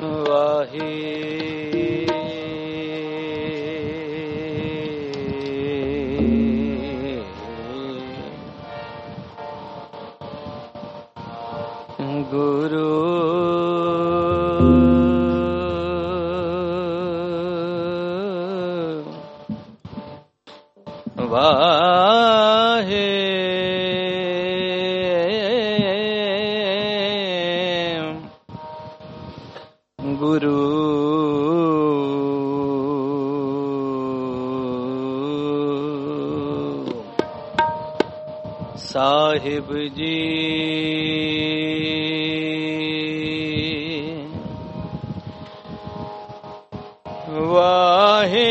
ਵਾਹੇ ਗੁਰੂ ਵਾਹੇ ਗੁਰੂ ਸਾਹਿਬ ਜੀ ਵਾਹੇ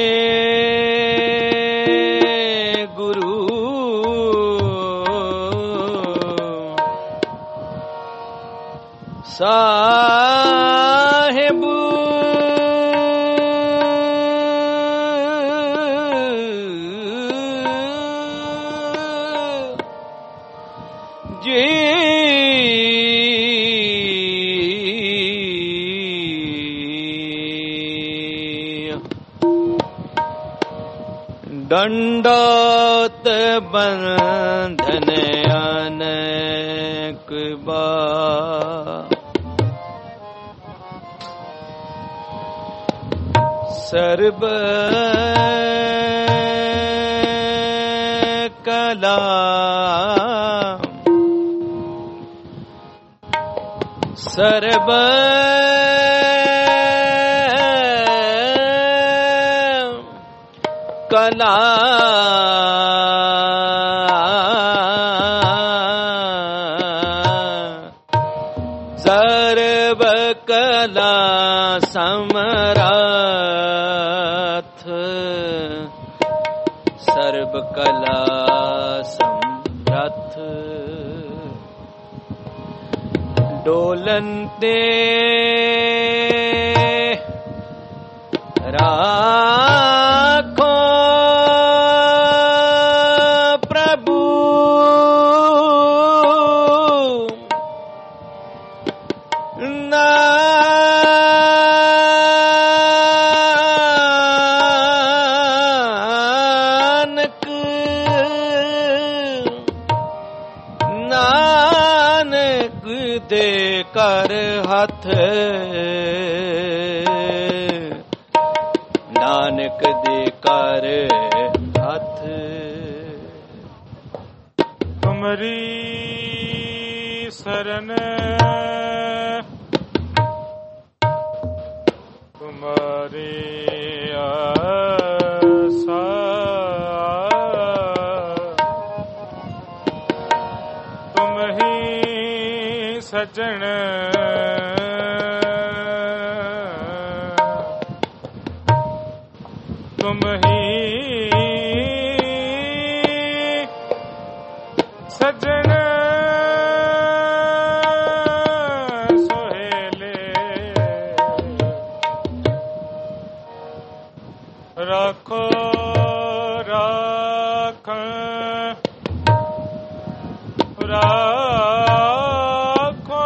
ਗੁਰੂ ਸਾਹਿਬ ਜੀ दंडोत बंधन अनेक बार सर्व कला सर्व कला सर्व कला समरथ सर्व कला समरथ डोलते राखो प्रभु नानक नानक दे कर हथ नानक दे कर हथ तुमरी शरण तुम्हारी आसा तुम ही सजन तुम ही सजन सोहेले राखो राख राखो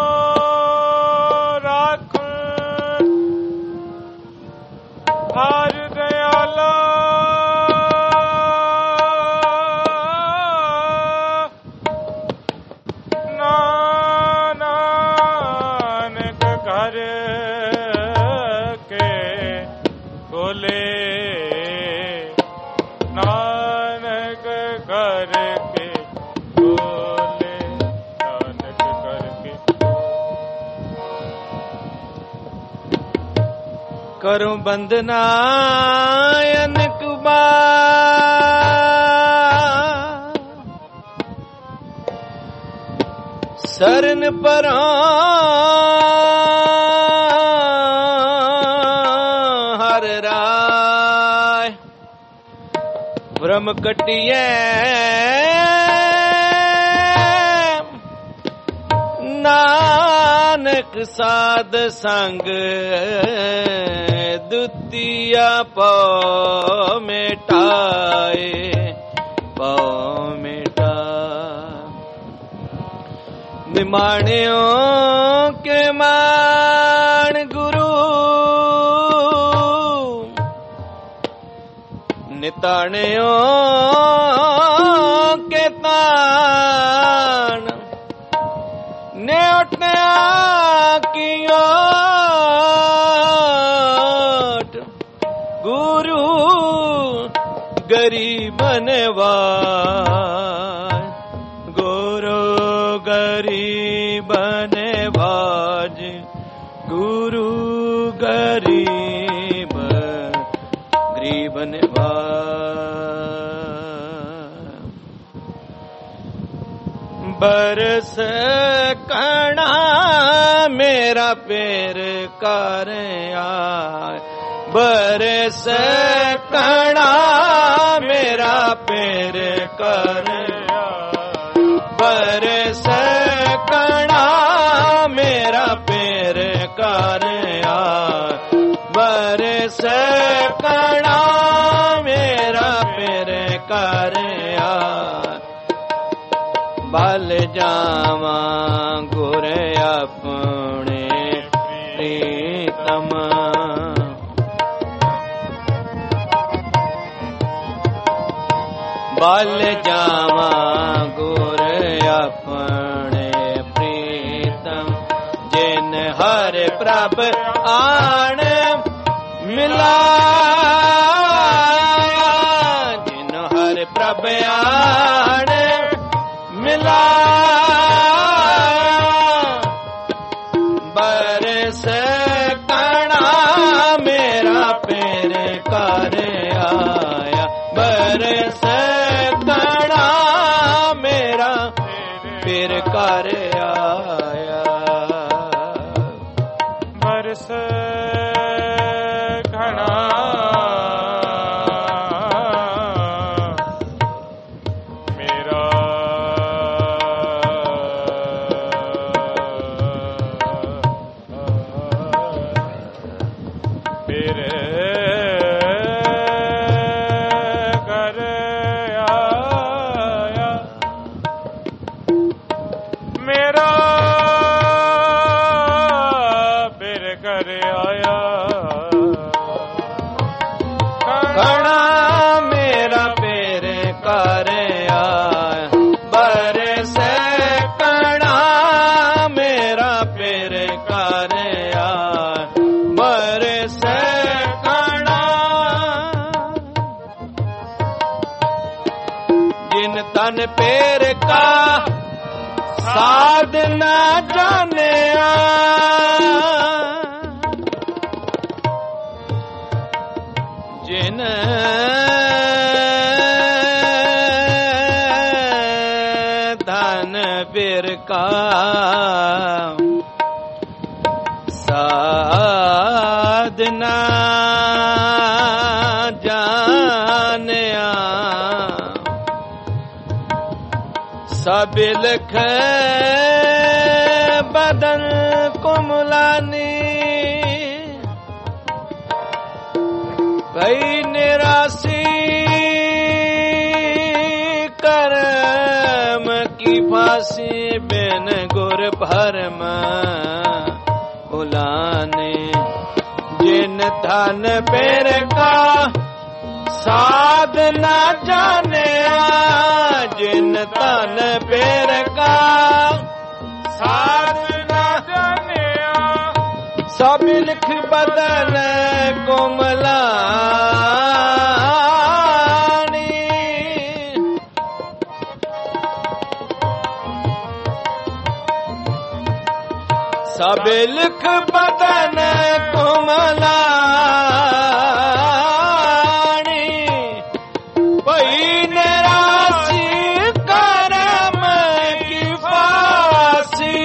राख हर दयाला नानक घर के बोले नानक घर के बोले नानक घर के करो बंदना अनक बार सरन परा हर राय भ्रम कटिए नानक साध संग दुतिया पौ मिटाए पौ मिटा निमाणियों के मान गुरु ਤਾਣਿਓ ਕੇ ਤਾਣ ਨੇ ਉਠਿਆ ਕੀ ਓਟ ਗੁਰੂ ਗਰੀਬਨ ਵਾਜ ਗੁਰੂ ਗਰੀਬਨ ਵਾਜ ਗੁਰੂ ਗਰੀਬ ਗਰੀਬਨ ਵਾਜ ਬਰਸ ਕਣਾ ਮੇਰਾ ਪੇਰ ਕਰ ਆਏ ਬਰਸ ਕਣਾ ਮੇਰਾ ਪੇਰ ਕਰ ਬਰਸ ਕਣਾ ਮੇਰਾ ਪੇਰ ਕਰ ਬਰਸ ਕਣਾ ਮੇਰਾ ਪੇਰ ਕਰ ਬਲ ਜਾਵਾਂ ਗੁਰ ਆਪਣੇ ਪ੍ਰੀਤਮ ਬਲ ਜਾਵਾਂ ਗੁਰ ਆਪਣੇ ਪ੍ਰੀਤਮ ਜਿਨ ਹਰ ਪ੍ਰਭ ਆਣ ਮਿਲਾਇਆ ਜਿਨ ਹਰ ਪ੍ਰਭ ਆਣ ਮਿਲਾਇਆ ਬਰਸ ਕਣਾ ਮੇਰਾ ਪੇਰ ਕਰ ਆਇਆ ਬਰਸ ਕਣਾ ਮੇਰਾ ਪੇਰ ਕਰ ਆਇਆ ਬਰਸ ਘਣਾ ਮੇਰਾ ਪੇਰ ਕਰ ਆਇਆ ਮੇਰਾ ਪੇਰ ਕਰ ਆਇਆ ਕਣਾ ਮੇਰਾ ਪੇਰ ਕਰ ਆਇਆ ਬਰਸ ਕਣਾ ਮੇਰਾ ਪੇਰ ਕਰ ਆਇਆ ਬਰਸ ਕਣਾ ਜਿਨ ਤਨ ਪੇਰ ਕਾ ਸਾਧ ਨਾ ਜਾਣਿਆ ਜਿਨ ਧਨ ਪੇਰ ਕਾ ਸਾਧ ਨਾ ਜਾਣਿਆ ਸਭ ਲਖ ਬਦਨ ਕੁਮਲਾਨੀ ਭਈ ਨਿਰਾਸੀ ਕਰਮ ਕੀ ਫਾਸੀ ਬਿਨ ਗੁਰ ਭਰਮ ਭੁਲਾਨੇ ਜਿਨ ਧਨ ਪੇਰ ਕਾ ਸਾਧ ਨਾ ਜਾਣਿਆ ਜਿਨ ਧਨ ਪੇਰ ਕਾ ਸਾਧ ਨਾ ਜਾਣਿਆ ਸਭ ਲਿਖ ਬਦਨ ਕੋਮਲਾਨੀ ਸਭ ਲਿਖ ਬਦਨ ਕੋਮਲਾਨੀ ਭਈ ਨਿਰਾਸੀ ਕਰਮ ਕੀ ਫਾਸੀ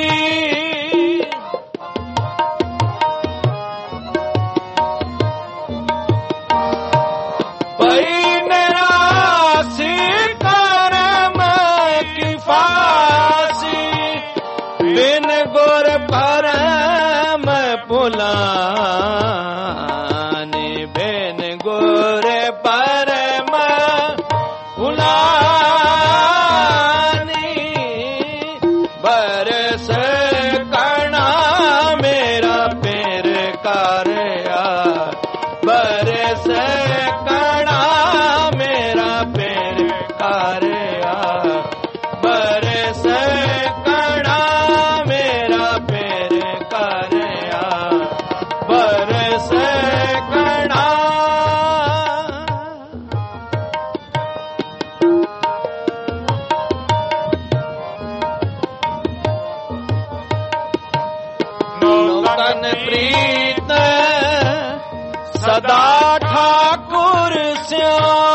ਭਈ ਨਿਰਾਸੀ ਕਰਮ ਕੀ ਫਾਸੀ ਬਿਨ ਗੁਰ ਭਰਮ ਭੁਲਾਨੇ ਬਿਨ ਗੁਰ ਭਰਮ ਤਨ ਪ੍ਰੀਤ ਸਦਾ ਠਾਕੁਰ ਸਿਓ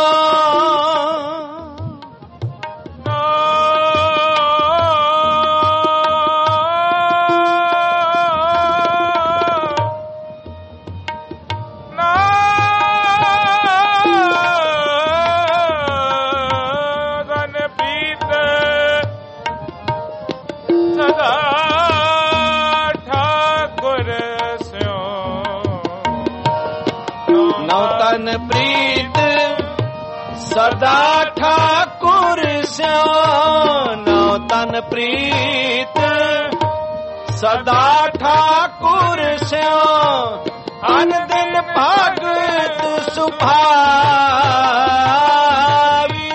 ਤਨ ਪ੍ਰੀਤ ਸਦਾ ਠਾਕੁਰ ਸਿਓ ਨਉ ਤਨ ਪ੍ਰੀਤ ਸਦਾ ਠਾਕੁਰ ਸਿਓ ਅਨ ਦਿਨ ਭਗਤ ਸੁਭਾਵੀ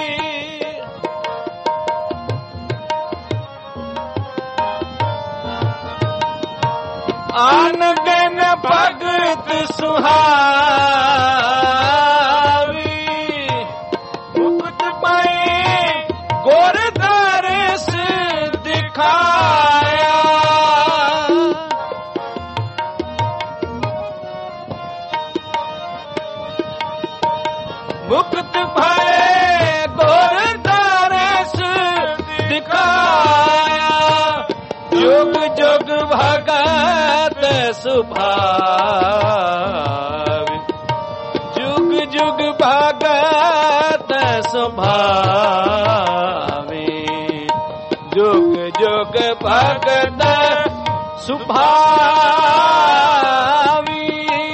ਅਨ ਦਿਨ ਭਗਤ ਸੁਹਾਵੀ ਮੁਕਤ ਪਾਏ ਗੁਰ ਦਰਸ ਦਿਖਾਇਆ ਮੁਕਤ ਪਾਏ ਗੁਰ ਦਰਸ ਦਿਖਾਇਆ ਜੁਗ ਜੁਗ ਭਗਤ ਸੁਭਾਵੀ ਜੁਗ ਜੁਗ ਭਗਤ ਸੁਭਾਵੀ ਜੁਗ ਜੁਗ ਭਗਤ ਸੁਭਾਵੀ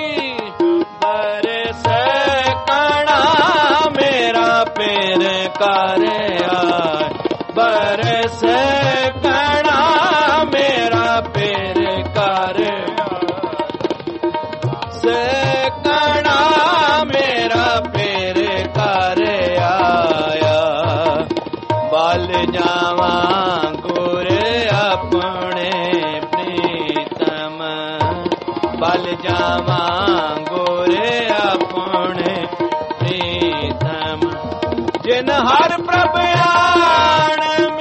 ਬਰਸ ਕਣਾ ਮੇਰਾ ਪੇਰ ਕਰ ਆਏ ਬਰਸ ਕਣਾ ਮੇਰਾ ਪੇਰ ਕਰ ਕਣਾ ਮੇਰਾ ਪੇਰ ਕਰ ਆਇਆ ਬਲ ਜਾਵਾਂ ਗੁਰ ਆਪਣੇ ਪ੍ਰੀਤਮ ਬਲ ਜਾਵਾਂ ਗੁਰ ਆਪਣੇ ਪ੍ਰੀਤਮ ਜਿਨ ਹਰ ਪ੍ਰਭ ਆਣ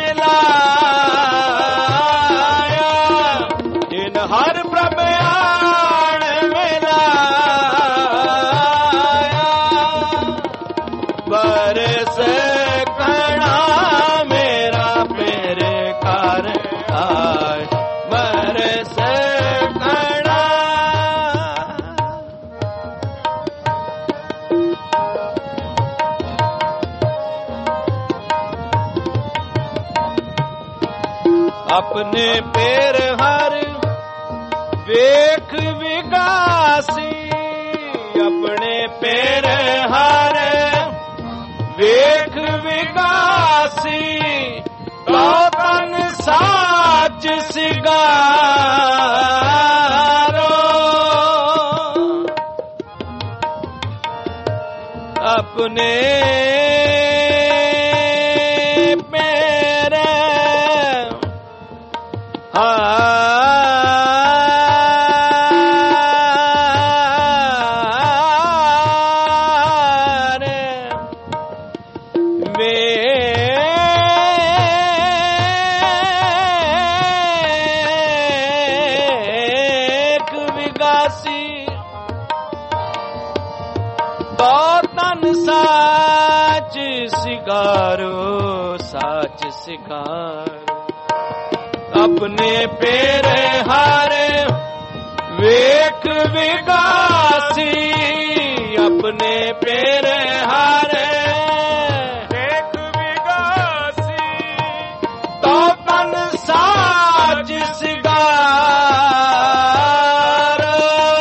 ਮਿਲਾਇਆ ਜਿਨ ਹਰ ਪ੍ਰਭ ਆਣ ਬਰਸ ਕਣਾ ਮੇਰਾ ਪੇਰ ਕਰ ਆਏ ਬਰਸ ਕਣਾ ਆਪਣੇ ਪੇਰ ਹਰ ਵੇਖ ਵਿਗਾਸੀ ਆਪਣੇ ਪੇਰ ਹਰ ਵੇਖ ਵਿਗਾਸੀ ਤੋ ਤਨ ਸਾਚ ਸਿਗਾਰੋ ਆਪਣੇ ਪੇਰ ਵੇਖ ਵਿਗਾਸੀ ਤੋ ਤਨ ਸਾਚ ਸਿਗਾਰੋ ਸਾਚ ਸਿਗਾਰੋ ਆਪਣੇ ਪੇਰ ਹਰ ਵੇਖ ਵਿਗਾਸੀ ਆਪਣੇ ਪੇਰ ਹਰ ਵੇਖ ਵਿਗਾਸੀ ਤੋ ਤਨ ਸਾਚ ਸਿਗਾਰੋ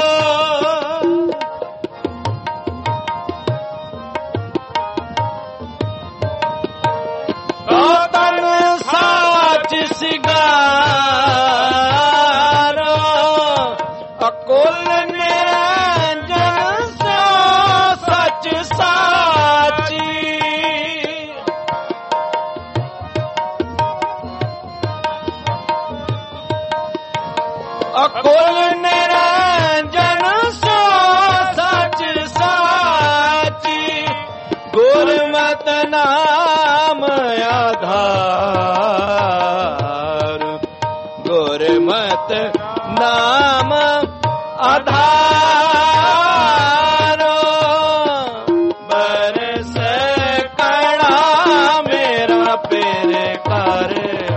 ਤੋ ਤਨ ਸਾਚ ਸਿਗਾਰੋ ਅਕੁਲ ਨਿਰੰਜਨ ਸੋ ਸਚ ਸਾਚੀ ਅਕੁਲ ਨਿਰੰਜਨ ਸੋ ਸਚ ਸਾਚੀ ਗੁਰਮਤਿ ਨਾਮ ਆਧਾਰ ਗੁਰਮਤਿ ਨਾਮ ਪਧਾਰੋ ਬਰਸ ਕਣਾ ਮੇਰਾ ਪੇਰ ਕਰ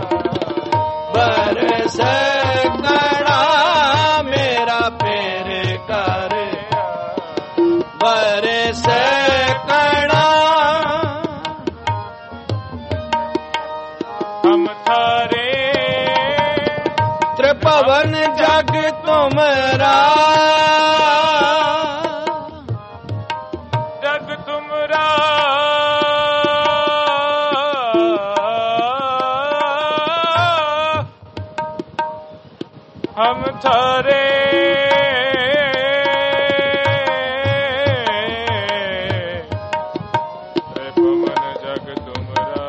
ਬਰਸ ਕਣਾ ਮੇਰਾ ਪੇਰ ਕਰ ਬਰਸ ਕਣਾ ਹਮ ਥਾਰੇ ਤ੍ਰਿਭਵਨ ਜਗ ਤੁਮਰਾ ਜਗ ਤੁਮਰਾ ਹਮ ਥਾਰੇ ਤ੍ਰਿਭਵਨ ਜਗ ਤੁਮਰਾ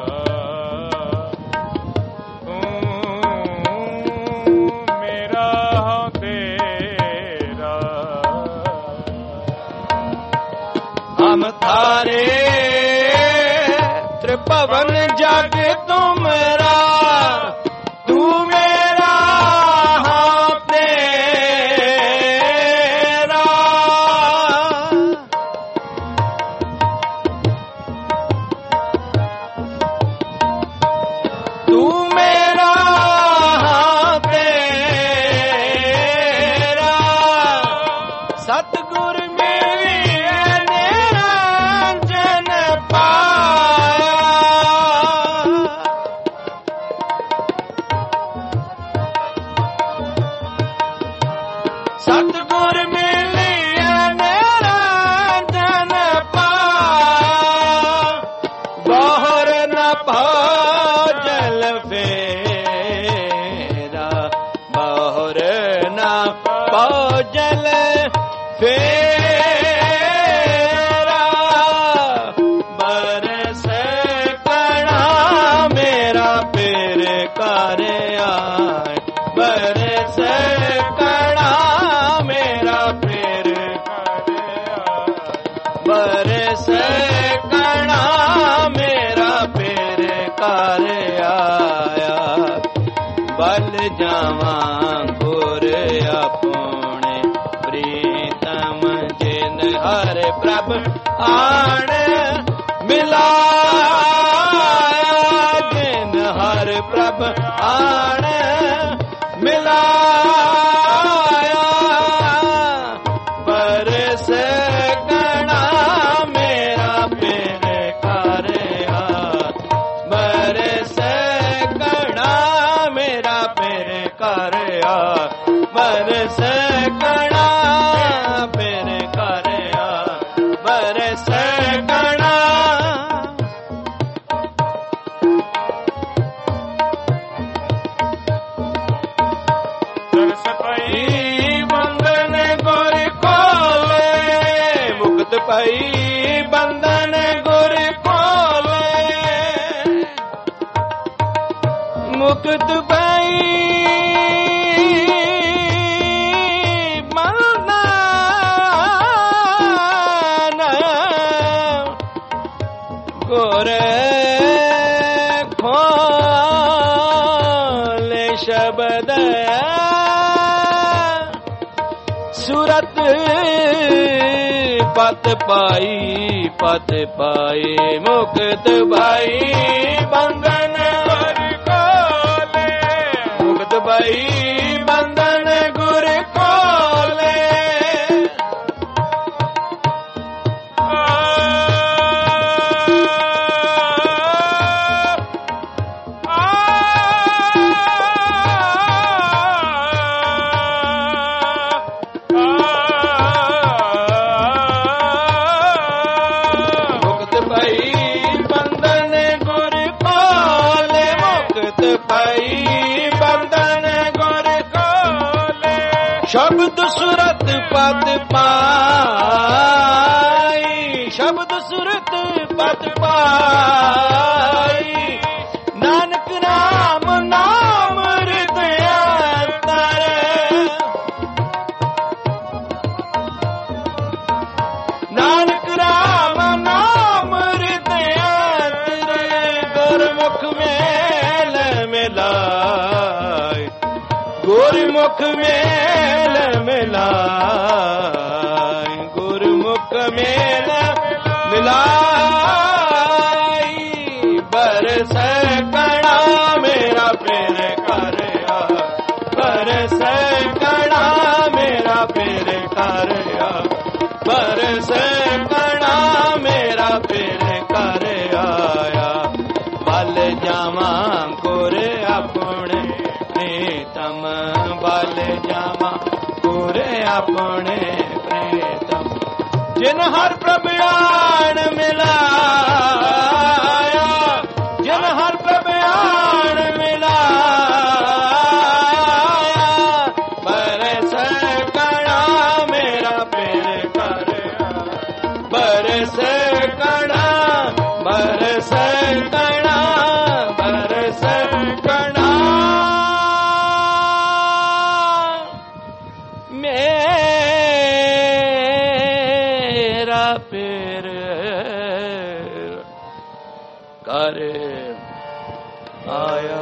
ਮੇਰਾ ਤੇਰਾ ਹਮ ਥਾਰੇ ਤ੍ਰਿਭਵਨ ਜਗ ਤੁਮਰਾ ਤੂੰ ਮੇਰਾ ਹਾਂ ਤੇਰਾ ਤੂੰ ਮੇਰਾ ਹਾਂ ਤੇਰਾ ਸਤਿਗੁਰ ਮਿਲਿਆ ਨਿਰੰਜਨ ਪਾਇਆ ਸਤਿਗੁਰ ਮਿਲਿਆ ਨਿਰੰਜਨ ਪਾਇਆ ਬਾਹਰ ਨ ਭਜਲ ਫੇਰਾ ਬਾਹਰ ਨ ਭਜਲ ਫੇਰਾ ਬਰਸ ਕਣਾ ਮੇਰਾ ਪੇਰ ਕਰ ਆਏ ਬਰਸ ਕਣਾ ਮੇਰਾ ਪੇਰ ਬਰਸ ਕਣਾ ਮੇਰਾ ਪੇਰ ਕਰ ਆਇਆ ਬਲ ਜਾਵਾਂ ਗੁਰ ਆਪਣੇ ਪ੍ਰੀਤਮ ਜਿਨ ਹਰ ਪ੍ਰਭ ਆਣ ਮਿਲਾਇਆ ਜਿਨ ਹਰ ਪ੍ਰਭ ਆਣ ਮਿਲਾਇਆ ਬਰਸ ਕਣਾ ਮੇਰਾ ਪੇਰ ਕਰ ਆ ਬਰਸ ਕਣਾ ਮੇਰਾ ਪੇਰ ਕਰ ਆ ਬਰਸ ਕਣਾ ਪੇਰ ਕਰ ਆ ਬਰਸ ਕਣਾ ਦਰਸ ਪਈ ਬੰਧਨ ਗੁਰ ਕੋਲੇ ਮੁਕਤ ਪਈ ਬੰਧਨ ਗੁਰ ਕੋਲੇ ਮੁਕਤ ਪਈ ਬੰਧਨ ਗੁਰ ਖੋਲੇ ਸ਼ਬਦ ਸੁਰਤ ਪਤ ਪਾਈ ਮੁਕਤ ਭਾਈ ਬੰਧਨ ਗੁਰ ਕੋਲੇ ਮੁਕਤ ਭਾਈ ਬੰਧਨ ਗੁਰ ਕੋਲੇ ਸ਼ਬਦ ਸੁਰਤ ਪਦ ਪਾਈ ਸ਼ਬਦ ਸੁਰਤ ਪਦ ਪਾਈ ਨਾਨਕ ਨਾਮ ਨਾਮ ਹਿਰਦੈ ਅੰਤਰ ਨਾਨਕ ਰਾਮ ਨਾਮ ਹਿਰਦੈ ਅੰਤਰ ਗੁਰਮੁਖ ਮੇਲ ਮਿਲਾਏ ਗੁਰਮੁਖ ਗੁਰਮੁਖ ਮੇਲ ਮਿਲਾਈ, ਗੁਰਮੁਖ ਮੇਲ ਮਿਲਾਈ, ਬਰਸੈ ਕਣਾ ਮੇਰਾ ਫਿਰ ਘਰ ਆ, ਬਰਸੈ ਕਣਾ ਮੇਰਾ ਫਿਰ ਘਰ ਆ, ਬਰਸੈ ਕਣਾ ਮੇਰਾ ਫਿਰ ਘਰ ਆਇਆ। ਬਲ ਜਾਵਾਂ ਗੁਰ ਆਪਣੇ ਪ੍ਰੀਤਮ, ਬਲ ਜਾਵਾਂ ਗੁਰ ਆਪਣੇ ਪ੍ਰੀਤਮ, ਜਿਨ ਹਰ ਪ੍ਰਭ ਆਣ ਮਿਲਾਇਆ, ਜਿਨ ਹਰ ਪ੍ਰਭ ਆਣ ਮਿਲਾਇਆ, ਬਰਸੈ ਕਣਾ ਮੇਰਾ ਫਿਰ ਘਰ ਆ, ਬਰਸੈ ਕਣਾ, ਬਰਸੈ ਕਣਾ, ਬਰਸੈ ਕਣਾ ਮੇਰਾ ਫਿਰ ਘਰ ਆਇਆ।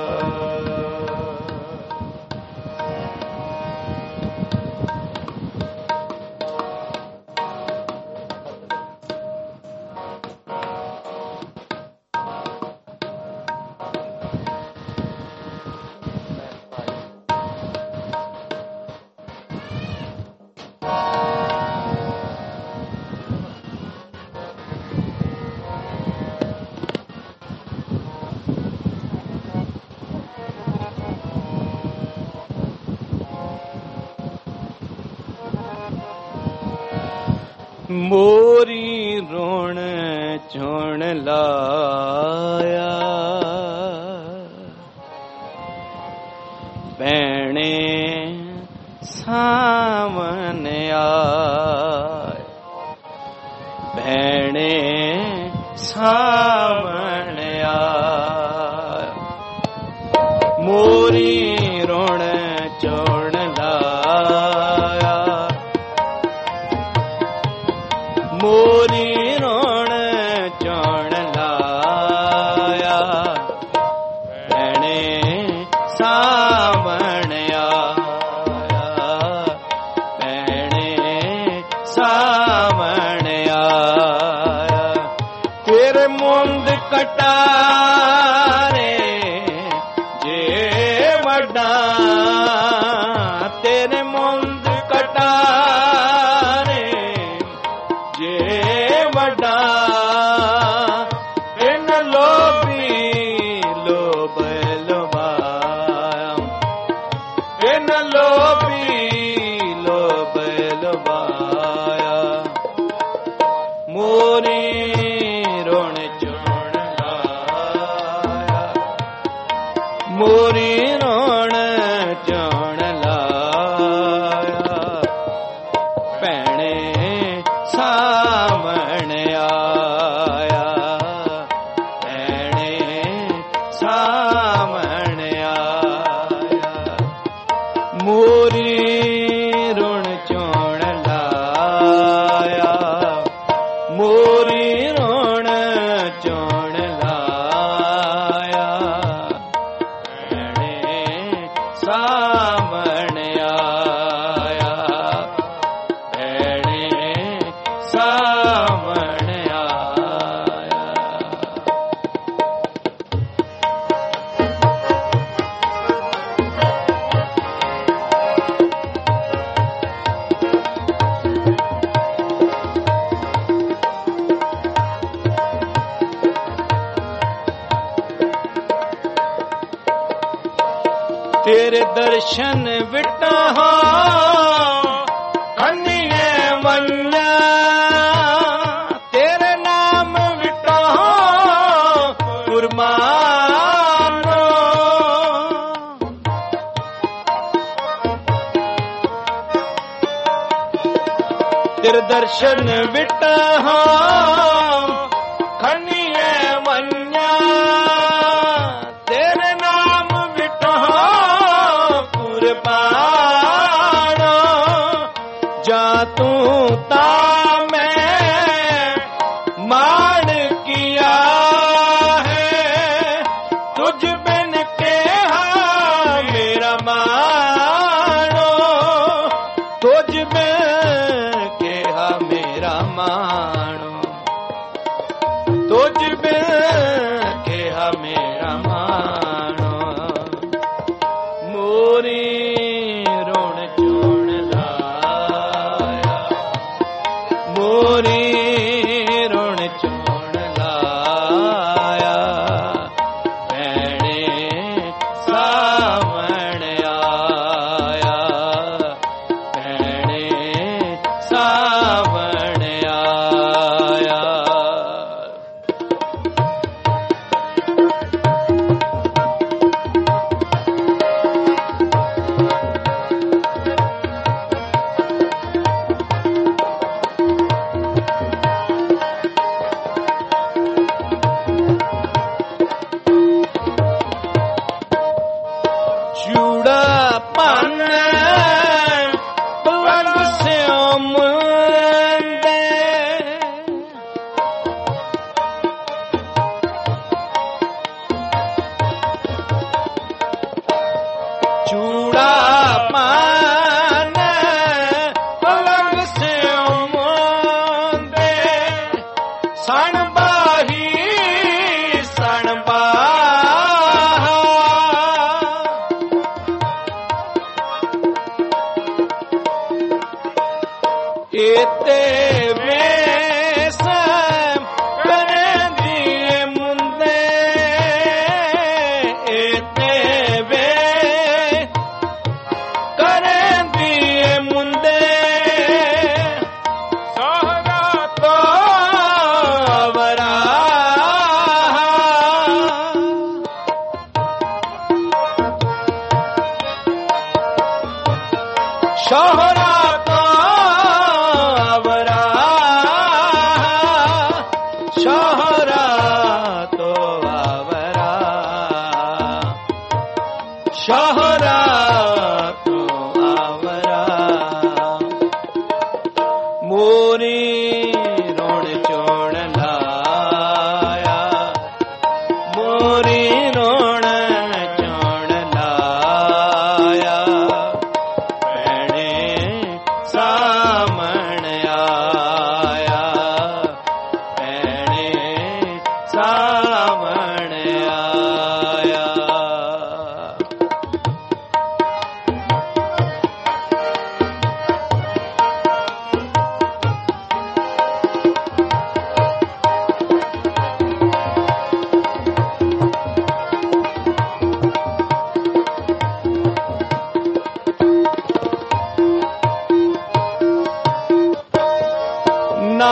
ਮੋਰੀ ਰੋਣ ਚੋਣ ਲਾਇਆ, ਭੈਣੇ ਸਾਵਨ ਆਏ, ਭੈਣੇ ਸਾਵਨ ਆਏ, ਮੋਰੀ ਰੋਣ ਚੋਣ ਲਾਇਆ, ਮੋਰੀ ਰੋਣ ਚੋਣ ਲਾਇਆ, ਭੈਣੇ ਸਾਵਣ ਆਇਆ, ਭੈਣੇ ਸਾਵਣ ਆਇਆ, ਤੇਰੇ ਮੁੰਦ ਕਟਾਰੇ ਜੇ ਵੱਡਾ, ਤੇਰੇ ਮੁੰਦ ਕਟਾਰੇ ਜੇ ਵੱਡਾ, ਇਨ ਲੋਭੀ ਲੋਭ ਲੋਭਾਇਆ, ਇਨ ਲੋਭੀ ਲੋਭ ਲੋਭਾਇਆ, ਮੋਰੀ ਰੋਣ ਚੋਣ ਲਾਇਆ, ਮੋਰੀ ਰੋਣ ਚੋਣ ਲਾਇਆ, ਭੈਣੇ ਸਾਵਣ ਆਇਆ, ਭੈਣੇ ਸਾਵਣ ਆਇਆ, ਮੋਰੀ ਰੁਣ ਚੋਣ ਲਾਇਆ, ਮੋਰੀ ਰੁਣ ਚੋਣ ਲਾਇਆ, ਭੈਣੇ ਸਾਵਣ ਆਇਆ, ਭੈਣੇ ਸਾਵਣ ਆਇਆ। ਤੇਰੇ ਦਰਸ਼ਨ ਵਿਟਾਹਾਂ ਕੰਨੀਏ ਮੰਨਾ, ਤੇਰੇ ਨਾਮ ਵਿਟਾਹਾਂ ਕੁਰਬਾਨੋ, ਤੇਰੇ ਦਰਸ਼ਨ ਵਿਟਾਹਾਂ ਕੰਨੀਏ ਮੰਨਾ, ਤੇਰੇ ਨਾਮ ਵਿਟਾਹਾਂ ਕੁਰਬਾਨੋ, ਜਾ ਤੂੰ ਤਾਂ ਮੈਂ ਮਾਣ ਕੀਆ ਹੈ, ਤੁਝ ਬਿਨ ਕਿਹਾ ਮੇਰਾ ਮਾਣ ਬਿਨ ਕਿਹਾ ਮੇਰਾ ਮਾਣੋ ਮੋਰੀ ਰੋਣ ਚੋਣ ਲਾਇਆ ਮੋਰੀ ਰੋਣ ਚੋਣ ਲਾਇਆ ਭੈਣੇ ਸਾਵਣ ਆਇਆ ਭੈਣੇ ਸਾਵਣ ਆਇਆ ਚੂੜਾ ਭੰਨ ਪਲੰਗ ਸਿਓ ਮੁੰਡੇ ਚੂੜਾ ਭੰਨ ਪਲੰਗ ਸਿਓ ਮੁੰਡੇ ਸਣ ਬਾਹੀ ਸਣ ਬਾਹਾ ਇਤੇ ਵੇਸ ਕਰਦੀ ਮੁੰਦੇ ਇਤੇ ਵੇ ਕਰਦੀ ਮੁੰਡੇ ਸਹਰਾ ਤੋ ਵਰਾ ਸ਼ੋਹਰਾ ਤੋ ਅਵਰਾ ਸ਼ੋਹਰਾ ਤੋ ਅਵਰਾ ਸ਼ੋਹਰਾ ਤੋ ਅਵਰਾ ਮੋਰੀ ਰੋਣ ਚੋਣ ਲਾਇਆ ਮੋਰੀ ਰੋਣ ਚੋਣ ਲਾਇਆ ਭੈਣੇ ਸਾਵਣ ਆਇਆ ਭੈਣੇ ਸਾਵਣ ਆਇਆ ਨਾ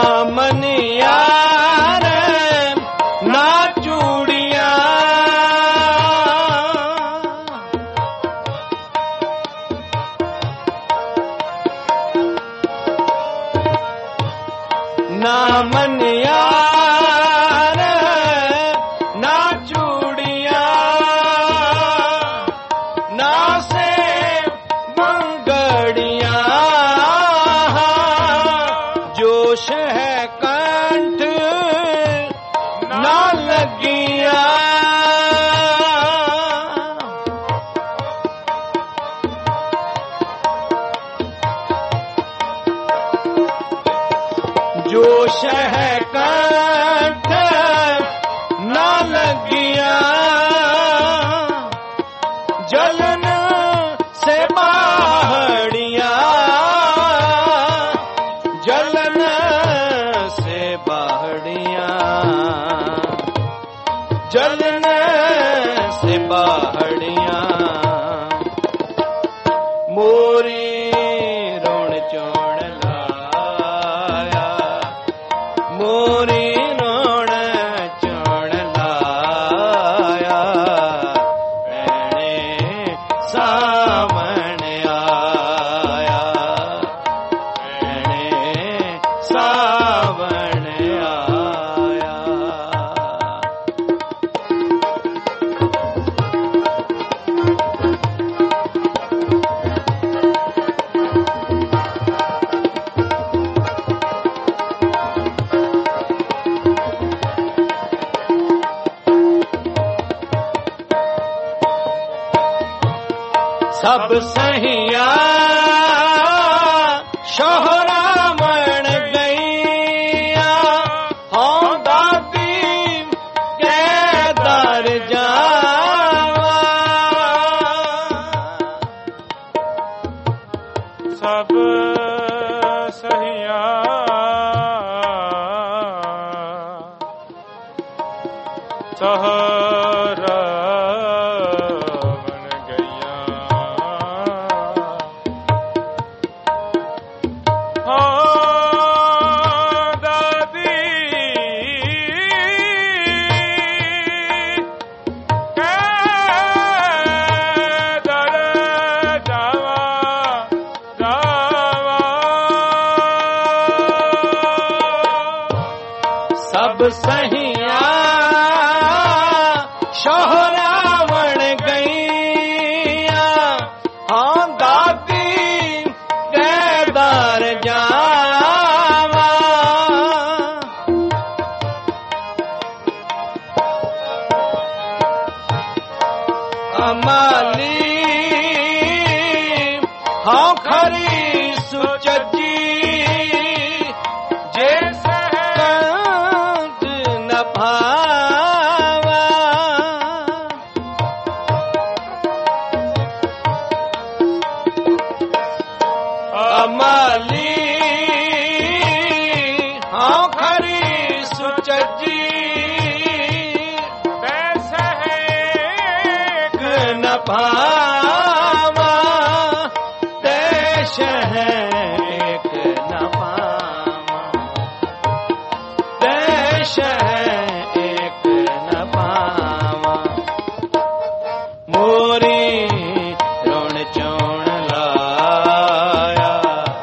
ਮਨਿਆਰ ਨਾ ਚੂੜੀਆਂ ਨਾ ਮਨਿਆਰ ਨਾ ਚੂੜੀਆਂ ਨਾ ਸੇ ਮੰਗੜੀਆਂ ਜੋਸ਼ ਹੈ ਕੰਠ ਨਾ ਲੱਗੀਆਂ ਜੋਸ਼ ਹੈ ਕੰਠ ਨਾ ਲੱਗੀਆਂ ਜਲਨ ਸੇ ਬਾਹੜੀਆਂ ਜਲਨ ਸੇ ਬਾਹੜੀਆਂ ਜਲਨ ਸੇ ਬਾਹੜੀਆਂ ਮੋਰੀ ਰੋਣ ਚੋਣ ਲਾਇਆ ਮੋਰੀ ਰੋਣ ਚੋਣ ਲਾਇਆ ਭੈਣੇ ਸਾਵਣ ਆਇਆ ਭੈਣੇ ਸਾਵਣ ਆਇਆ ਸਭ ਸਹੀਆ ਸ਼ੋਹਰਾ ਬਣ ਗਈਆਂ ਹਾਂ ਦਾਦੀ ਸਹਾਰਾ ਬਣ ਗਈਆਂ। ਹਾਂ ਦਾਦੀ ਕਹਿ ਦਰ ਜਾਵਾਂ ਜਾਵਾਂ। ਸਭ ਸਹੀਆਂ ਸ਼ੋਹਰਾ ਬਣ ਗਈਆਂ। ਹਾਂ ਦਾਦੀ ਕਹਿ ਦਰ ਜਾਵਾਂ। ਅਮਾਲੀ ਹਾਂ ਖਰੀ ਸੁਚੱਜੀ ਜੇ ਸੰਤ ਨ ਭਾਵਾ। ਅਮਾਲੀ ਹਾਂ ਖਰੀ ਸੁਚੱਜੀ ਨ ਭਾਵਾ। ਦੇਸ਼ ਹੈ ਇੱਕ ਨ ਪਾਵਾਂ। ਦੇਸ਼ ਹੈ ਇੱਕ ਨ ਪਾਵਾਂ। ਮੋਰੀ ਰੁਣ ਚੋਣ ਲਾਇਆ।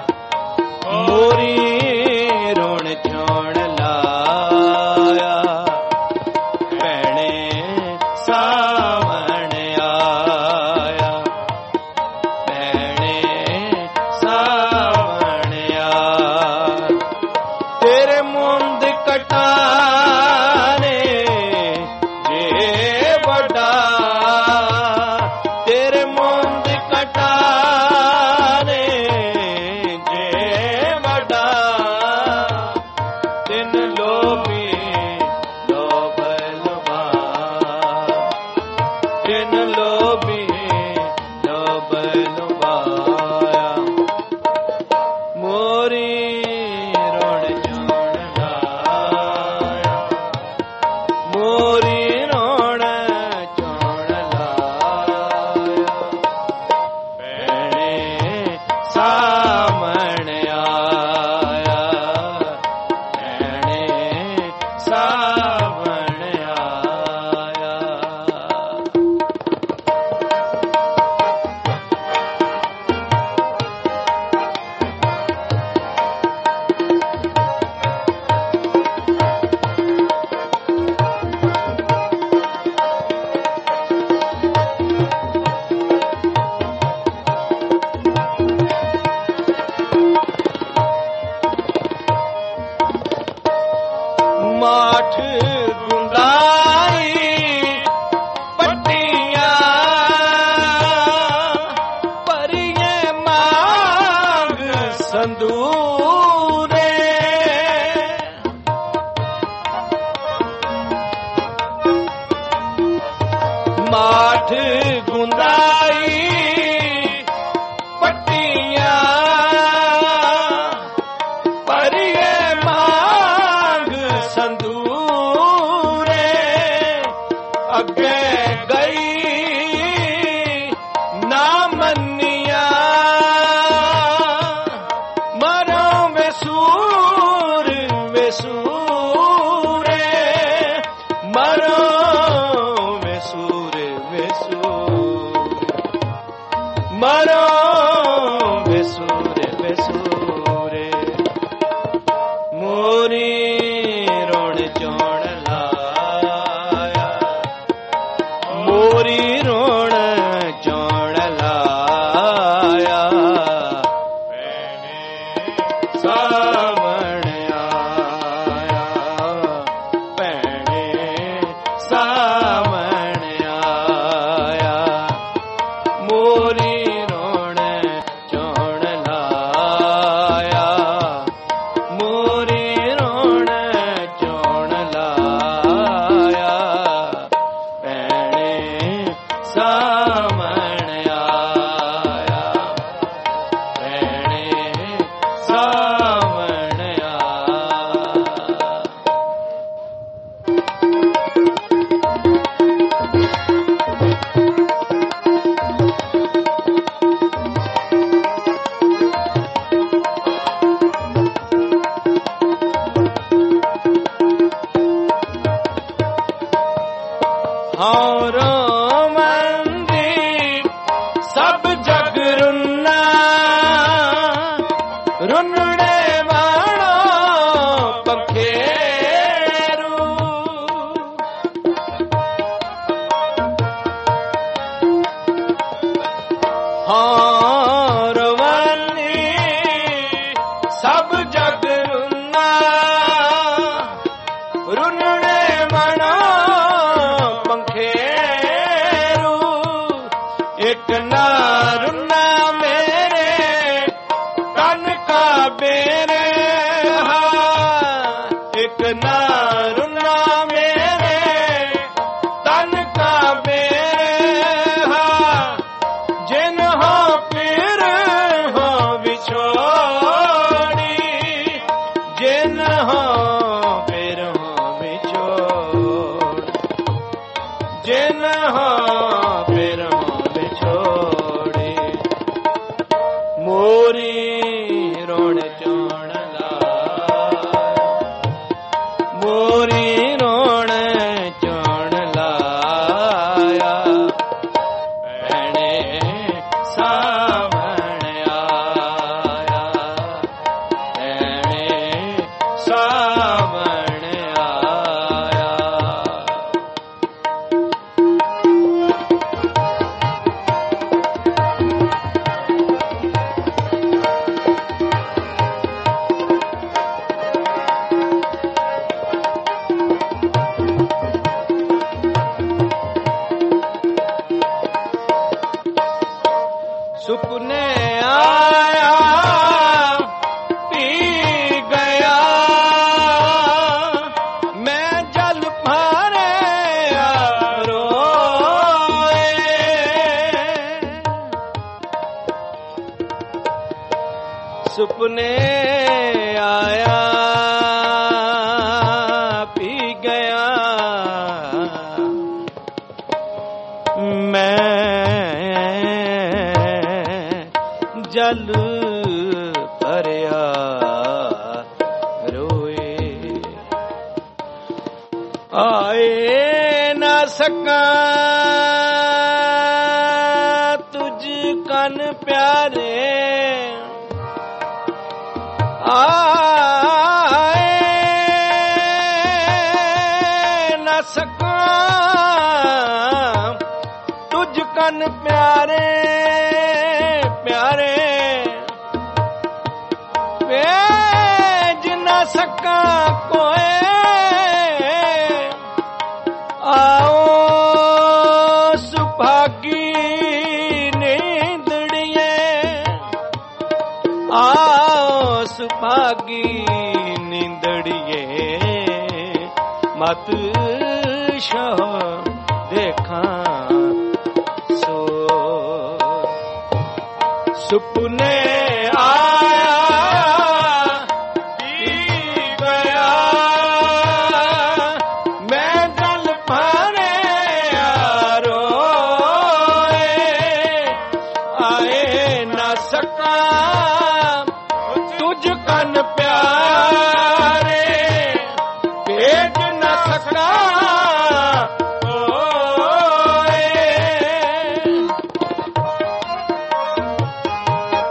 ਮੋਰੀ ਰੁਣ ਚੋਣ ਲਾਇਆ। ਭੈਣੇ ਸਾਵਣ ਆਇਆ। ਭੈਣੇ ਸਾਵਣ ਆਇਆ। ਤੇਰੇ ਮੁੰਦ ਕਟਾਰੇ ਜੇ ਵੱਡਾ। ਤੇਰੇ ਮੁੰਦ ਕਟਾਰੇ ਜੇ ਵੱਡਾ। ਤਿੰਨ ਲੋਭੀ ਲੋਭ ਲੁਭਾ। ਤਿੰਨ ਲੋਭੀ ਲੋਭ ਲੁਭਾਇਆ। ਮੋਰੀ ਰੁਣ ਚੋਣ ਲਾਇਆ। ਮੋਰੀ ਰੁਣ ਚੋਣ ਲਾਇਆ। ਭੈਣੇ ਸਾਵਣ ਆਇਆ। ਭੈਣੇ ਸਾਵਣ ਆਇਆ। ਮਾਠ ਗੁੰਦਾਈ ਪੱਟੀਆਂ ਭਰੀਏ ਮਾਂਗ ਸੰਦੂਰੇ। ਮਾਠ ਗੁੰਦਾਈ ਪੱਟੀਆਂ ਭਰੀਏ ਮਾਂਗ ਸੰਦੂਰੇ। ਅੱਗੇ ਗਈ ਨਾ ਮੰਨੀਆਂ। ਮਰੋ ਵੇਸੂਰ ਵੇਸੂਰੇ। ਮਰੋ ਵੇਸੂਰ ਵੇਸੂਰ। ਮਰੋ ਵੇਸੂਰ ਵੇਸੂਰੇ। ਮੋਰੀ ਰੁਣ ਚੋਣ ਲਾਇਆ। ਹਉ ਰੋਵੰਦੀ ਸਭ ਜਗ ਰੁੰਨਾ ਰੁੰਨੜੇ ਵਾਲੋ ਪੰਖੇਰੂ ਹਉ ਰੋਵੰਦੀ ਸਭ ਜਗ ਰੁੰਨਾ ਰੁੰਨੜੇ ਵਾਲੋ ਪੰਖੇਰੂ ਇਕ ਨਾ ਰੁੰਨਾ ਮੇਰੇ ਤਨ ਕਾ ਬੇਰੇ ਹਾ ਇਕ ਨਾ ਰੁੰਨਾ ਮੇਰੇ ਤਨ ਕਾ ਬੇਰੇ ਹਾ ਜਿਨ ਹੋ ਪੀਰ ਹੋ ਵਿਛੋੜੀ ਜਿਨ ਹੋ ਪੀਰ ਹੋ ਵਿਛੋੜ ਜਿਨ ਹੋ ਪੀਰ ਹੋ ਵਿਛੋੜੀ ਮੋਰੀ ਰੋਣ ਚੋਣ ਲਾਇਆ ਮੋਰੀ ਰੋਣ ਚੋਣ ਲਾਇਆ ਭੈਣੇ ਸਾਵਣ ਆਇਆ ਭੈਣੇ ਸਾਵਣ ਆਇਆ ਸੁਪਨੇ ਆਇਆ ਪੀ ਗਿਆ ਮੈਂ ਜਲ ਭਰਿਆ ਰੋਏ ਸੁਪਨੇ ਆਇਆ ਪੀ ਗਿਆ ਮੈਂ ਜਲ ਭਰਿਆ ਰੋਏ ਆਏ ਨਾ ਸਕਾਂ ਤੁਝ ਕਨ ਪਿਆਰੇ ਆਏ ਨਾ ਸਕਾਂ ਤੁਝ ਕਨ ਪਿਆਰੇ ਪਿਆਰੇ ਭੇਜ ਨਾ ਸਕਾਂ ਕੋਏ ਆਓ ਸੁਭਾਗੀ ਨੀਂਦੜੀਏ ਆਓ ਸੁਭਾਗੀ ਨੀਂਦੜੀਏ ਮਤ ਸ਼ੋ ਦੇਖਾਂ ਸੋ ਸੁਪਨੇ ਆਇਆ ਪੀ ਗਿਆ ਮੈਂ ਜਲ ਭਰਿਆ ਰੋਏ ਆਏ ਨਾ ਸਕਾਂ ਤੁਝ ਕਨ ਪਿਆਰੇ ਭੇਜ ਨਾ ਸਕਾਂ ਓਏ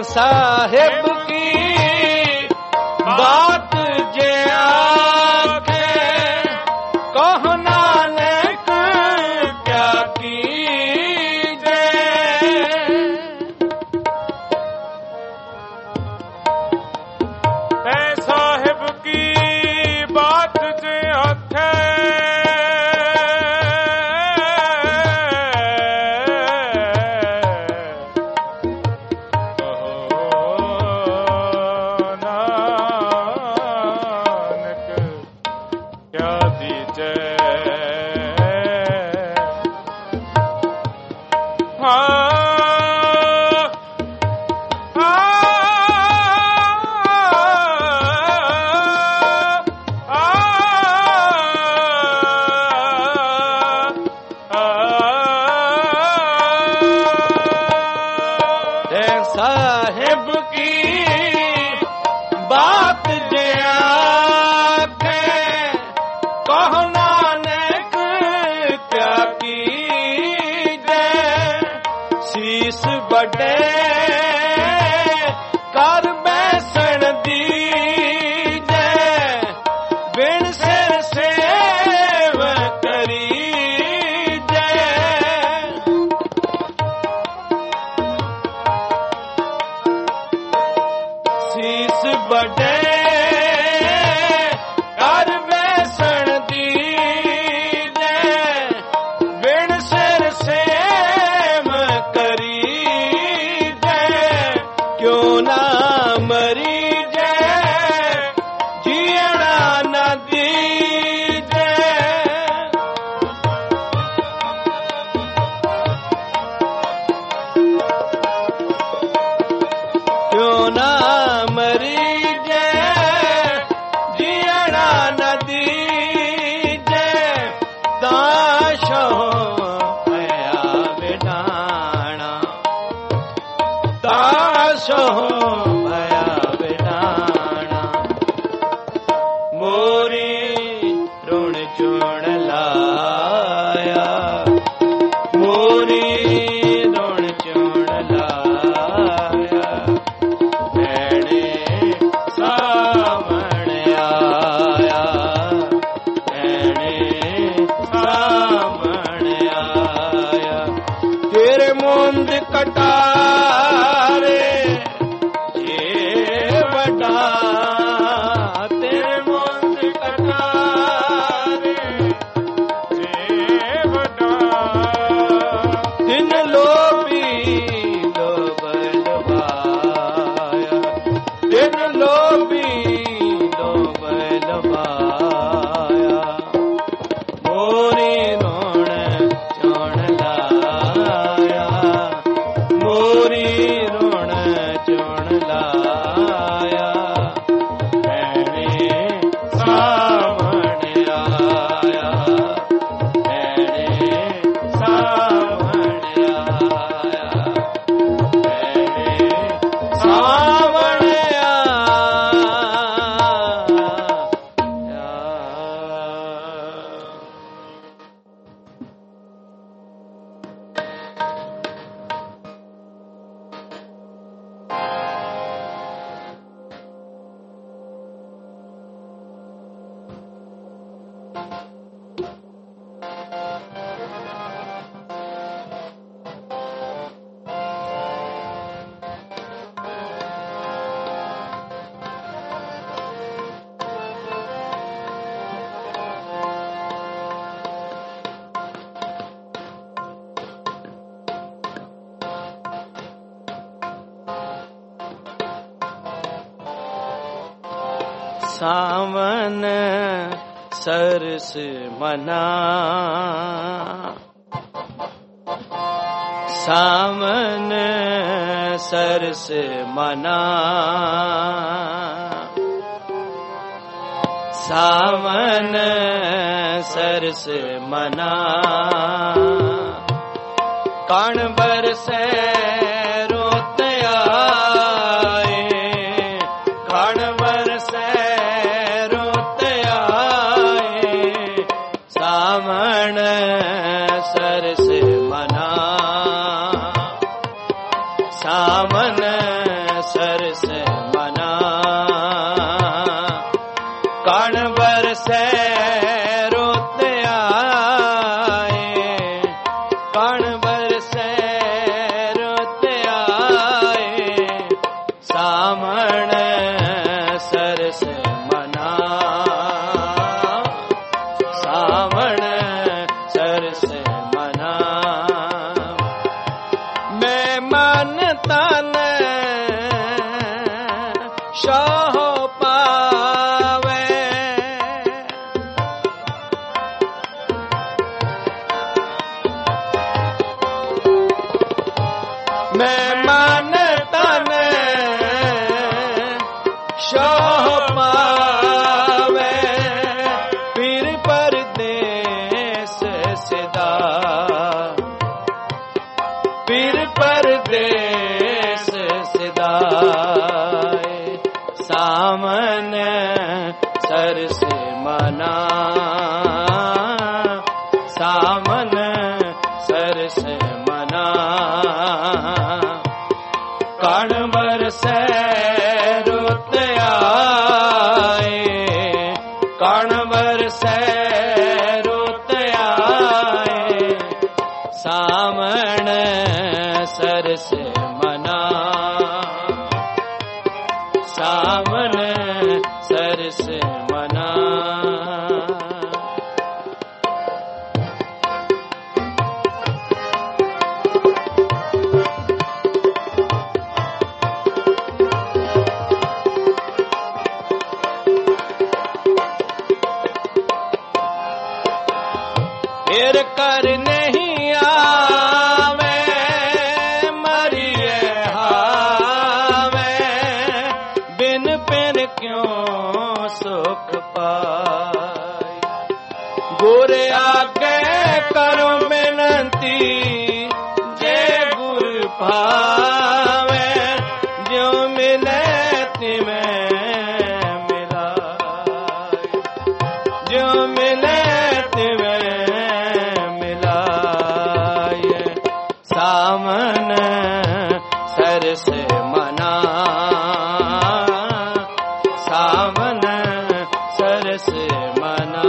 साहिब की बात जे आखे कहो नानक क्या कीजे। ऐ साहिब की बात जे आखे साहिब की बात जे आखे कहो नानक क्या कीजे। शीस बड़े कर बैसन दीजे बिन सिर सेव करीजे। शीस बड़े कर बैसन दीजे बिन सिर सेव करीजे। क्यों ना मरीजे जीना न दीजे। क्यों ना मरीजे जीना न दीजे। दाशो भया विडाणा दाशो भया विडाणा। मोरी ऋण चुण लाया मोरी ऋण चुण लाया। भैणे सावण आया भैणे सावण आया। तेरे मुंद कटारे ये बड़ा तेरे मुंद कटारे ये बड़ा। दिन लोभी लोभ लवाया दिन लोभी लोभ लवाया। मोरी रोण चोण लाया मोरी रोण चोण लाया। भैणे सावण आया भैणे सावण आया भैणे सावण आया। सावन सरस मना सावन सरस मना सावन सरस मना। कण बरसे रोत आए कण बरसे रोत आए। सावन सरस मना सावन मैं मन तन शोह पावे फिर परदेस सिदा फिर परदेस सिदा सामन सर से मना सामन सर से मना कण बरसे रुत आए कण बरसे रुत आए सामन सर से मना सामन सर से मना फिर कर नहीं आवे मरिए हावे बिन पिन क्यों सुख पाए गुर आगे करो मिनती जे गुर भावे जो मिले तिमें मिलाए जो मिले तिमें सामन सर से मना सामन सर से मना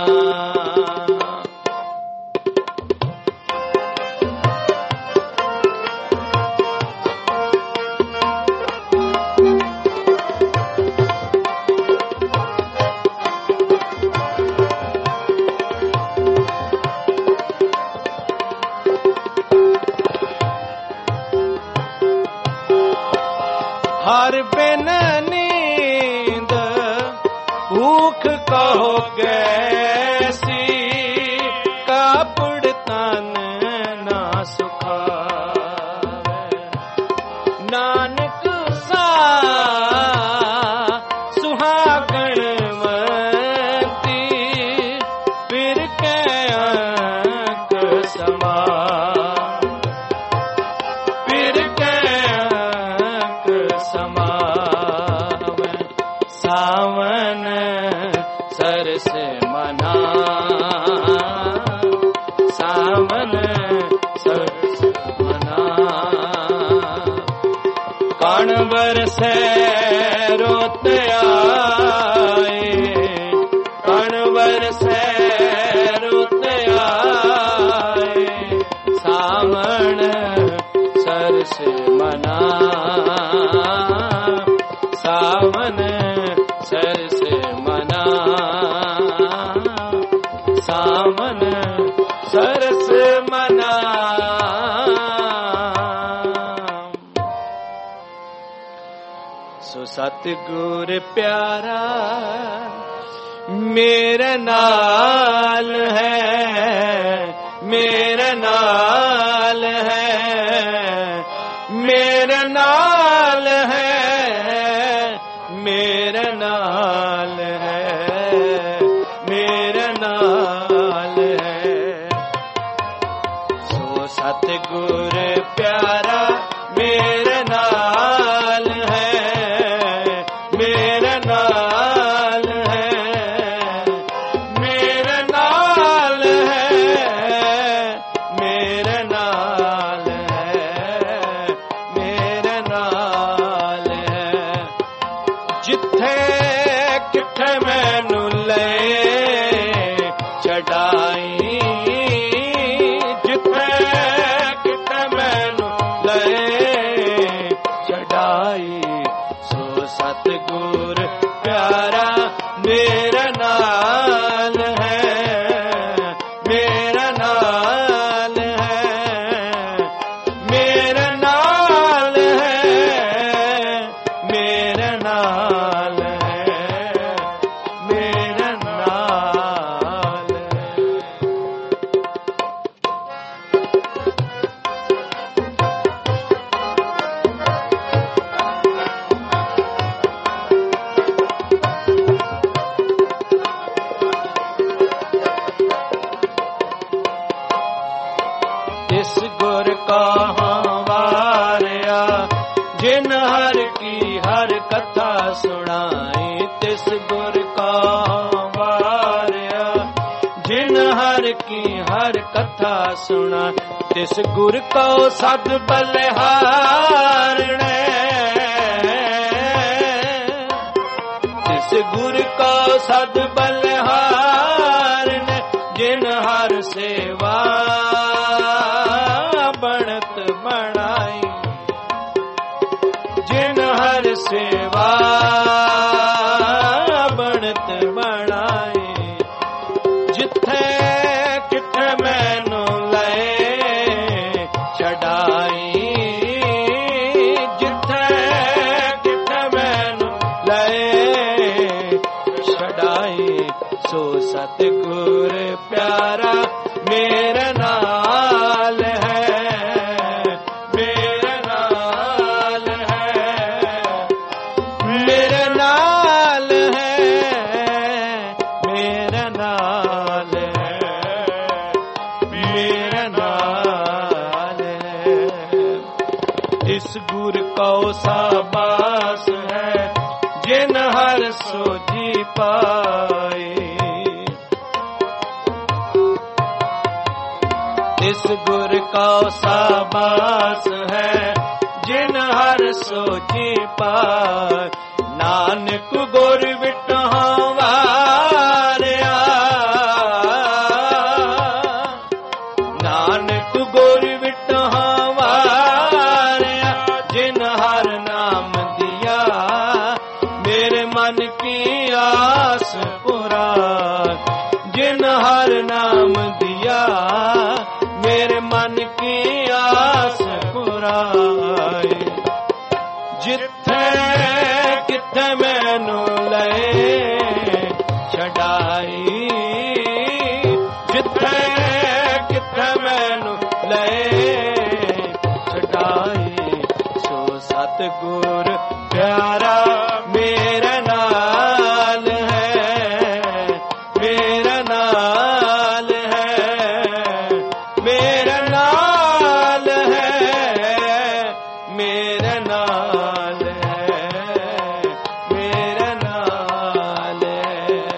हर बिन नींद भूख कहो गैसी कापड़ तन ना सुखावे नानक सा सुहागणवती फिर के अंक समा सावन सर से मना सावन सर से मना कण बरसे रोत आए कण बरसे रोत आए सावन सर से मना सावन सर से मना सामन सर से मना सो सतगुर प्यारा मेरे नाल है मेरे नाल है मेरे नाल है मेरे नाल है मेरे नाल है सो सतगुर प्यारा मेरे नाल है मेरे नाल है मेरे नाल है मेरे नाल है मेरे नाल है जिथे किथे मैनू ले चढ़ाई जिथे किथे मैनू ले चढ़ाई सो सतगुर प्यारा मेरा नाल है मेरा नाल है मेरा नाल है मेरा नाल है मेरा नाल है तिस गुर का वारिया जिन हर की हर कथा सुना तिस गुर को सद बलिहारणे तिस गुर को सद बलिहारणे जिन हर सेवा बनत बनाई जिन हर सेवा बनत बनाई जिथे किथे मैनू लए छड़ाई जिथे किथे मैनू लए छड़ाई सो सतगुर प्यारा मेरे नाल है मेरे नाल है मेरे नाल है मेरे नाल है मेरे नाल है इस गुर को साबास है जिन हर सोझी पाए इस गुर का साबास है जिन हर सोची पार नानक गुर विटहा वारिया नानक गुर विटहा वारिया जिन हर नाम दिया मेरे मन की आस पुरा जिन हर नाम दिया मेरे मन की आस पुराए जिथे किथे मैनू लए छड़ाई जिथे किथे मैनू लए छड़ाई सो सतगुर प्यारा मेरे नाल है मेरे नाल है मेरे नाल है मेरे नाल है मेरे नाल है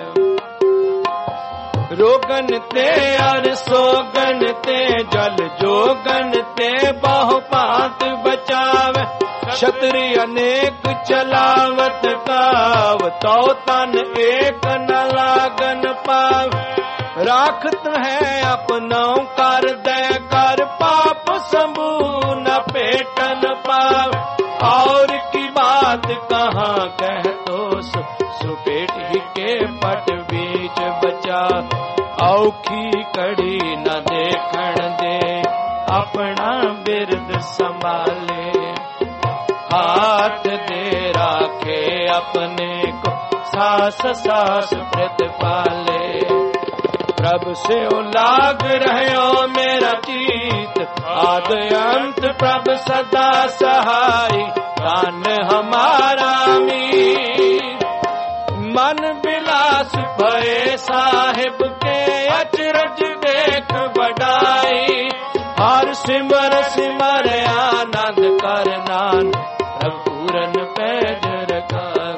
रोगन ते अर सोगन ते जल जोगन ते बहु पात बचावे क्षत्रिय अनेक चलावत काव तो तन एक न लागन पाव राखत है अपना कर दे कर पाप समू न पेटन पाव और की बात कहाँ कह तो सुपेट ही के पट बीच बचा औखी कड़ी न देखण दे अपना बिरद संभाले हाथ दे राखे अपने को सास सास प्रतिपाले प्रभु से लाग रहो मेरा चीत आद अंत प्रभु सदा सहाय कान हमारा मीत मन विलास भय साहिब के अचरज देख बढ़ाई हर सिमर सिमर आनंद कर नान पूरन पैज रखा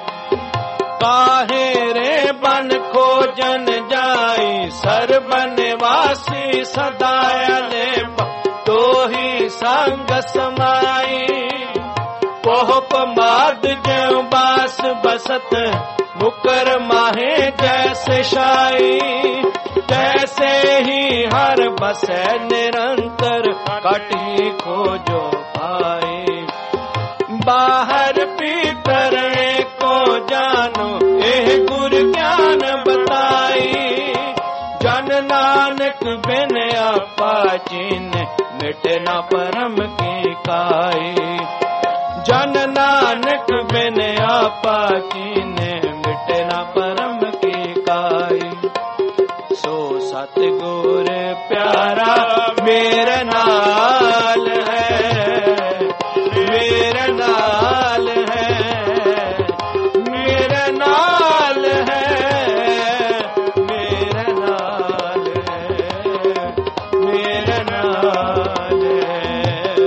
काहे रे बन खोजन जाई सरबन वासी सदायले तो ही संग समाई पोह पमाद ज्यों बास बसत मुकर माहे जैसे शाई तैसे ही हर बसे निरंतर कटी खोजो पाए बाहर भीतर को जानो एह गुर ज्ञान बताई जन नानक बिन आपा चिन मिटे न परम की काई जन नानक बिन आपा चिन मिटे न परम की काई सो सतगुर प्यारा मेरे नाल है मेरे नाल है मेरे नाल है मेरे नाल है मेरे नाल है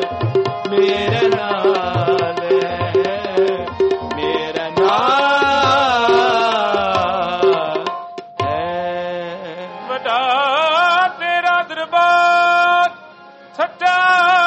मेरे नाल है मेरे नाल ਵੱਡਾ ਤੇਰਾ ਦਰਬਾਰ, ਸੱਚਾ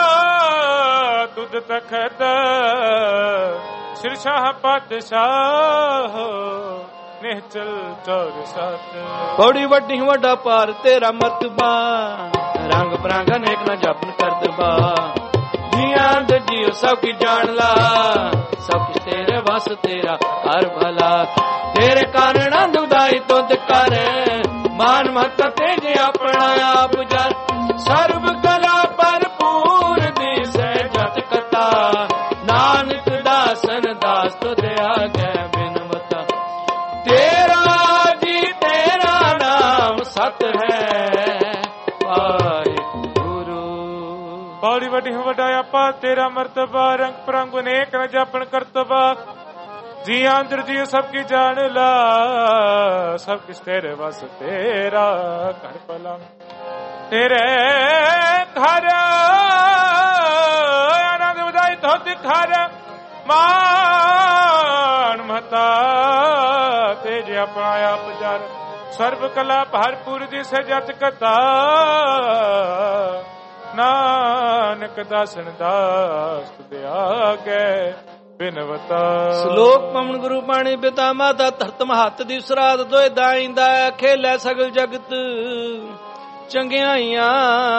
ਤੁਧ ਤਖਤ ਸਿਰਸ਼ਾਹ ਪਾਤਸ਼ਾਹ ਨਿਹਚਲ ਚੌਰ ਸਤ। ਬੜੀ ਵੱਡੀ ਵੱਡਾ ਪਾਰ ਤੇਰਾ ਮਰਤਬਾ, ਰੰਗ ਬਰੰਗ ਅਨੇਕ ਨਾ ਜਪਨ ਕਰਦਬਾ। ਜੀਆਂ ਦੇ ਜੀਓ ਸਭ ਕੀ ਜਾਣ ਲਾ, ਸਭ ਕੁਛ ਤੇਰੇ ਵਸ ਤੇਰਾ ਹਰ ਭਲਾ। ਤੇਰੇ ਕਾਰਨ ਦੁਦਾਈ ਤੁਧ ਕਰ, ਮਾਨ ਮਹੱਤਾ ਤੇਜ ਆਪਣਾ ਆਪ ਜਰ। ਸਰਬ ਕਲਾ ਭਰਪੂਰ ਦਿਸੈ ਜਤ ਕਥਾ, ਨਾਨਕ ਦਾਸਨ ਦਾਸ ਤੁਧ ਆਗੈ ਬਿਨਵਤਾ। ਤੇਰਾ ਜੀ ਤੇਰਾ ਨਾਮ ਸਤ ਹੈ ਵਾਹਿਗੁਰੂ। ਬੜੀ ਵੱਡੀ ਵੱਡਾ ਆਪਾ ਤੇਰਾ ਮਰਤਬਾ, ਰੰਗ ਪ੍ਰੰਗ ਅਨੇਕ ਨ ਜਾਪਨ ਕਰਤਬਾ। ਜੀ ਅੰਦਰ ਜੀ ਸਭ ਕੀ ਜਾਣ ਲਾ, ਸਭ ਕਿਸ ਤੇਰੇ ਵਸ ਤੇਰਾ ਘਰ ਭਲਾ। ਤੇਰੇ ਘਰ ਆਨੰਦ ਵਧਾਈ ਤੁਧ ਘਰ, ਮਾਨ ਮਹਤਾ ਤੇਜ ਆਪਣਾ ਆਪ ਜਰ। ਸਰਬ ਕਲਾ ਭਰਪੂਰ ਦਿਸੈ ਜਤ ਕਥਾ, ਨਾਨਕ ਦਾਸਨ ਦਾਸ ਤੁਧ ਆਗੈ ਬਿਨਵਤਾ। ਸ਼ਲੋਕ ਪਵਨ ਗੁਰੂ ਬਾਣੀ ਪਿਤਾ ਮਾਤਾ ਧਰਤ ਮਹੱਤ ਦੀ ਸਰਾਧ ਦੋਇ ਦਾਇਂਦਾ। ਖੇਲੇ ਸਗਲ ਜਗਤ ਚੰਗਿਆਈਆਂ,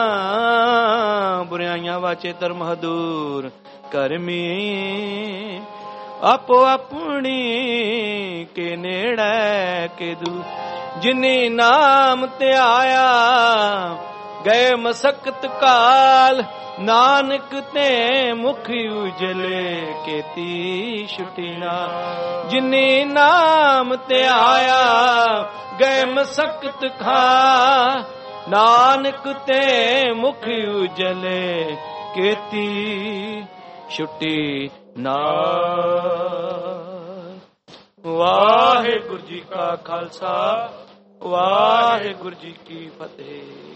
ਬੁਰਾਈਆਂ ਵਾਚੇ ਧਰਮ ਹਦੂਰ ਕਰਮੀ। ਆਪੋ ਆਪਣੀ ਕੇ ਨੇੜੇ ਕੇ ਦੂਰ, ਜਿਨੇ ਨਾਮ ਧਿਆਇਆ ਗਏ ਮਸਕਤ ਕਾਲ। ਨਾਨਕ ਤੇ ਮੁਖ ਉਜਲੇ ਕੀਤੀ ਛੁਟੀਨਾ, ਜਿਨੇ ਨਾਮ ਧਿਆਇਆ ਗਏ ਮਸਕਤ ਖਾ। ਨਾਨਕ ਤੇ ਮੁਖ ਉਜਲੇ ਕੀਤੀ ਛੁਟੀ ਨਾ। ਵਾਹਿਗੁਰੂ ਜੀ ਕਾ ਖਾਲਸਾ, ਵਾਹਿਗੁਰੂ ਜੀ ਕੀ ਫਤਿਹ।